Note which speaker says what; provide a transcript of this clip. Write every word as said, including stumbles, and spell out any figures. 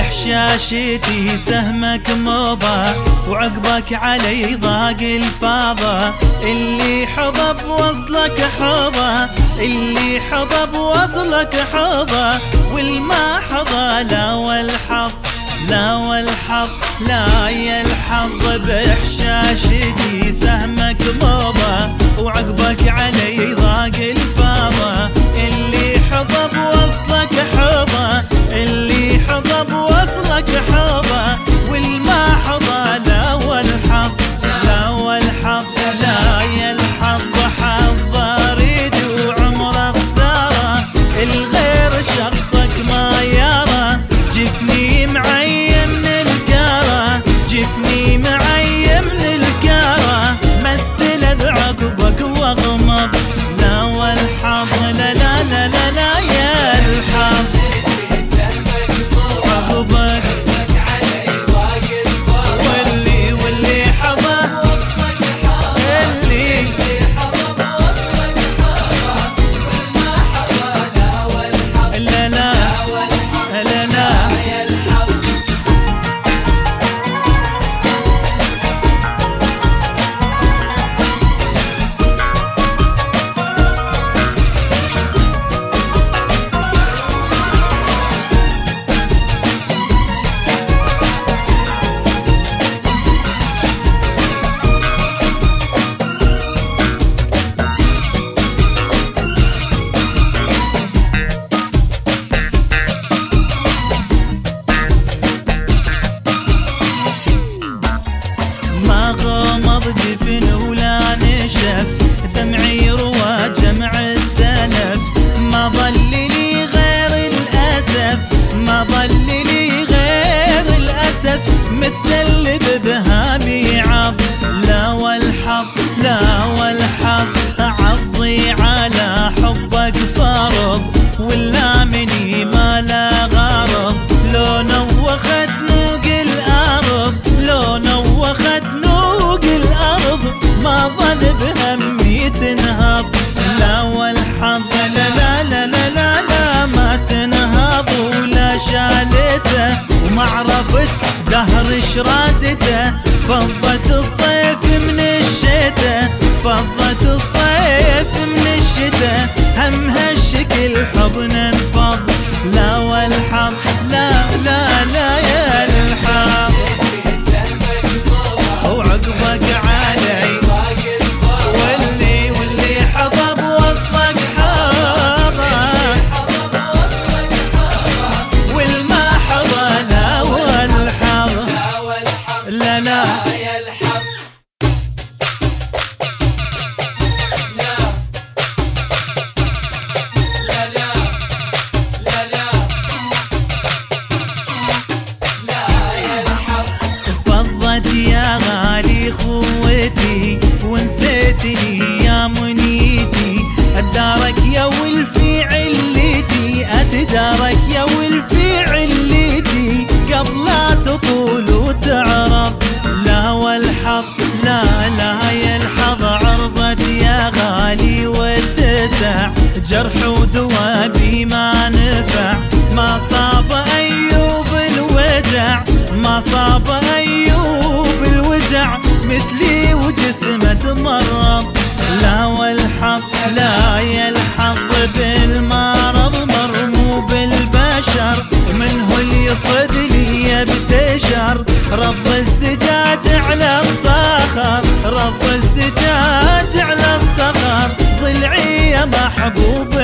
Speaker 1: بحشاشتي سهمك مضى وعقبك علي ضاق الفاضة. اللي حظى بوصلك حظى، اللي حظى بوصلك حظى، والما حظى لا والحظ لا والحظ لا يا الحظ. بحشاشتي سهمك مضى وعقبك علي ضاق الفاضة. اللي حظى بوصلك حظى، اللي حظى بوصلك حظى، والما حظى لا والحظ لا والحظ لا يا الحظ. حظ اريد وعمره خساره، الغير شخصك ما يرى. جفني معي من الكاره، جفني معي من الكاره، ما استلذ عقبك واغمض لا والحظ لا لا لا لا, لا يا الحظ. عقبك واللي واللي حظى اللي لا لا لا لا غمض جفن ولا نشف، دمعي روى جمع السلف. ما ظل لي غير الأسف، ما ظل لي غير الأسف، متسلب بهامي عض لا والحظ لا والحظ. عضي على حبك فرض ولا مني ما لا غرض. لو نوخت نوق الأرض، لو نوخت نوق الأرض، ما ظل بهمي تنهض لا والحظ لا لا لا لا لا, لا ما تنهض ولا شالته. وما عرفت دهر شرادته، فضت الصيف من الشتاء، فضت الصيف من الشتاء. هم هالشكل حبنا انفض لا والحظ لا لا لا يا الحظ. وعقبك علي واللي واللي حظى بوصلك حظى، والما حظى لا والحظ لا لا يا غالي خوتي ونسيتني يا منيتي. ادارك يا ولفي علتي، اتدارك يا ولفي علتي، قبل لا تطول وتعرض لا والحظ لا لا يا الحظ. عرضت يا غالي واتسع، جرح ودوابي ما نفع. ما صاب ايوب الوجع، ما صاب ايوب الوجع، مثلي وجسمه تمرض لا والحظ لا يا الحظ. بالمرض مرمو بالبشر، منه اللي يصد لي بتشر. رض الزجاج على الصخر، رض الزجاج على الصخر، ضلعي يا محبوب